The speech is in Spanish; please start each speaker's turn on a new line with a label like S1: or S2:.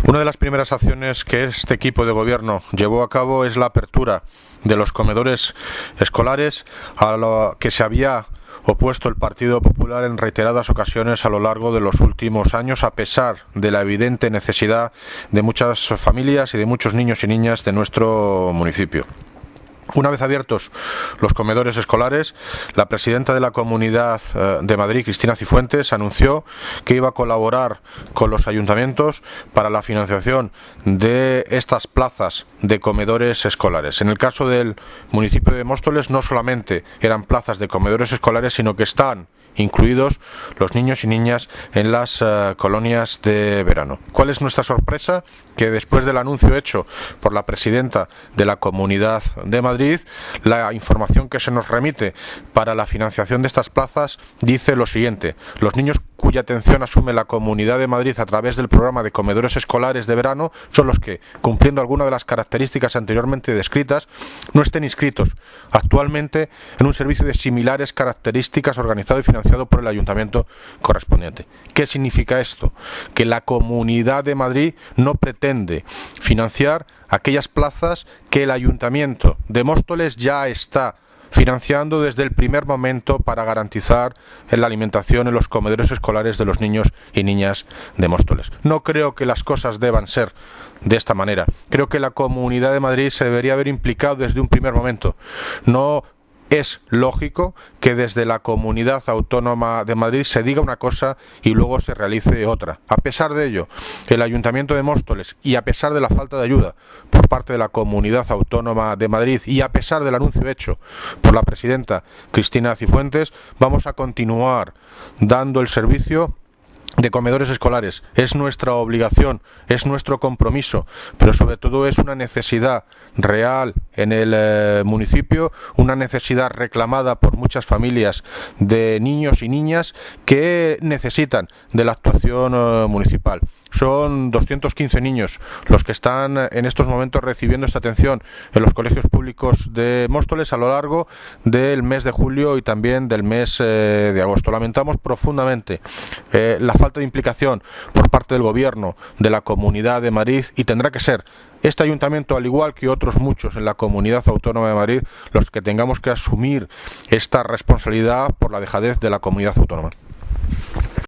S1: Una de las primeras acciones que este equipo de gobierno llevó a cabo es la apertura de los comedores escolares, a lo que se había opuesto el Partido Popular en reiteradas ocasiones a lo largo de los últimos años, a pesar de la evidente necesidad de muchas familias y de muchos niños y niñas de nuestro municipio. Una vez abiertos los comedores escolares, la presidenta de la Comunidad de Madrid, Cristina Cifuentes, anunció que iba a colaborar con los ayuntamientos para la financiación de estas plazas de comedores escolares. En el caso del municipio de Móstoles no solamente eran plazas de comedores escolares, sino que están incluidos los niños y niñas en las colonias de verano. ¿Cuál es nuestra sorpresa? Que después del anuncio hecho por la presidenta de la Comunidad de Madrid, la información que se nos remite para la financiación de estas plazas dice lo siguiente: los niños cuya atención asume la Comunidad de Madrid a través del programa de comedores escolares de verano son los que, cumpliendo alguna de las características anteriormente descritas, no estén inscritos actualmente en un servicio de similares características organizado y financiado por el ayuntamiento correspondiente. ¿Qué significa esto? Que la Comunidad de Madrid no pretende financiar aquellas plazas que el ayuntamiento de Móstoles ya está financiando desde el primer momento para garantizar la alimentación en los comedores escolares de los niños y niñas de Móstoles. No creo que las cosas deban ser de esta manera. Creo que la Comunidad de Madrid se debería haber implicado desde un primer momento. No es lógico que desde la Comunidad Autónoma de Madrid se diga una cosa y luego se realice otra. A pesar de ello, el Ayuntamiento de Móstoles, y a pesar de la falta de ayuda por parte de la Comunidad Autónoma de Madrid, y a pesar del anuncio hecho por la presidenta Cristina Cifuentes, vamos a continuar dando el servicio de comedores escolares. Es nuestra obligación, es nuestro compromiso, pero sobre todo es una necesidad real en el municipio, una necesidad reclamada por muchas familias de niños y niñas que necesitan de la actuación municipal. Son 215 niños los que están en estos momentos recibiendo esta atención en los colegios públicos de Móstoles a lo largo del mes de julio y también del mes de agosto. Lamentamos profundamente la falta de implicación por parte del Gobierno de la Comunidad de Madrid, y tendrá que ser este ayuntamiento, al igual que otros muchos en la Comunidad Autónoma de Madrid, los que tengamos que asumir esta responsabilidad por la dejadez de la Comunidad Autónoma.